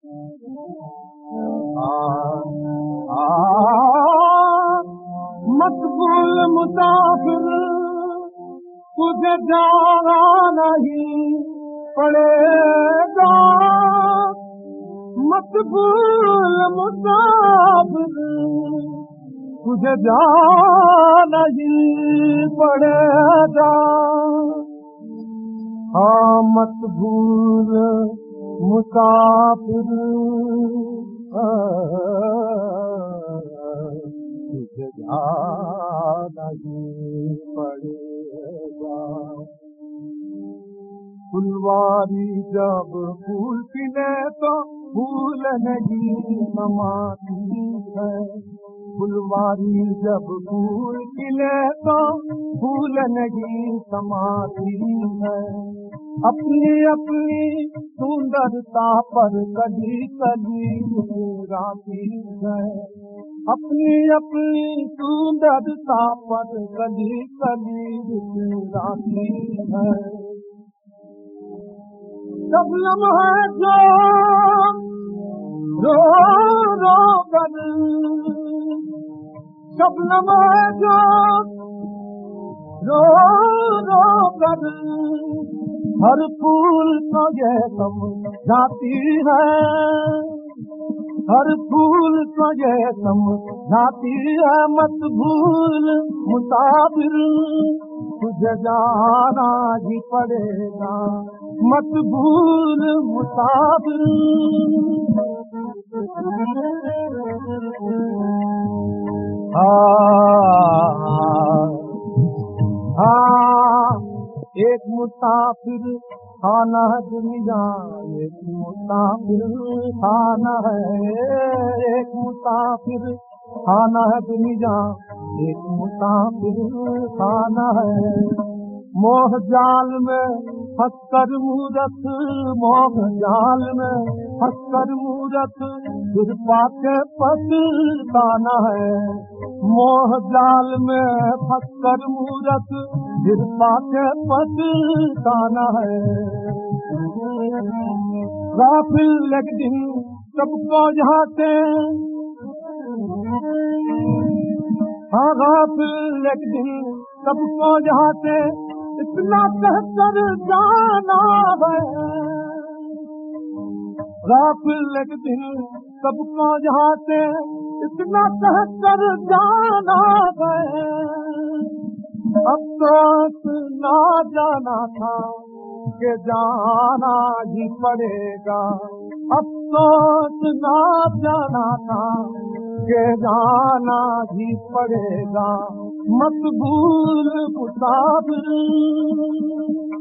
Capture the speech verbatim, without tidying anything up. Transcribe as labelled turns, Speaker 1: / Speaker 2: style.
Speaker 1: مقبول مسافر تجھے جانا نہیں پڑے گا، مقبول مسافر تجھے جانا نہیں پڑے گا، ہاں مقبول مسافر تجھے جانا ہی پڑے گا۔ پھلواری جب پھول کھلے تو پھول نہیں سماتی ہے، پھلواری جب پھول کھلے تو پھول نہیں سماتی ہے، اپنی اپنی سندرتا پر کلی کلی مسکراتی ہے، اپنی اپنی سندرتا پر کلی کلی مسکراتی ہے۔ سب لمحے جو رو رو کر، سب لمحے جو رو رو کر ہر پھول کو یہ سمجھاتی ہے، ہر پھول کو یہ سمجھاتی ہے، مت بھول مسافر تجھے جانا ہی پڑے گا، مت بھول مسافر۔ ہاں ایک مسافر خانہ دنیا، ایک مسافر خانہ ہے، ایک مسافر خانہ دنیا، ایک مسافر خانہ ہے، موہ جال میں پھنس کر مورت، موہ جال میں پھنس کر مورت پھر پا کے پچھتانا ہے، موہ جال میں پھنس کر مورت پھر پا کے پچھتانا ہے، غافل ایک دن سب کو یہاں سے، ہاں غافل ایک دن سب کو یہاں سے اتنا کہہ کر جانا ہے، غافل ایک دن سب کو یہاں سے اتنا کہہ کر جانا ہے، افسوس نہ جانا تھا کہ جانا ہی پڑے گا، افسوس نہ جانا تھا کہ جانا ہی پڑے گا، مقبول مسافر